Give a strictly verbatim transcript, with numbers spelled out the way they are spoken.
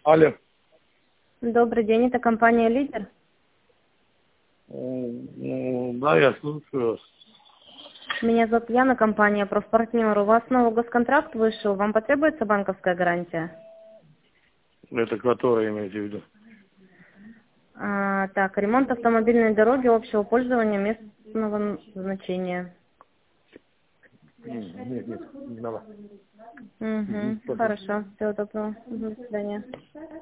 Алло. Добрый день, это компания «Лидер». Ну, да, я слушаю вас. Меня зовут Яна, компания «Профпартнер». У вас новый госконтракт вышел, вам потребуется банковская гарантия? Это которое имеете в виду? А, так, ремонт автомобильной дороги общего пользования местного значения. М, Нет, нет, не надо. Мгм, Угу, спасибо. хорошо, всего доброго. Мгм, до свидания.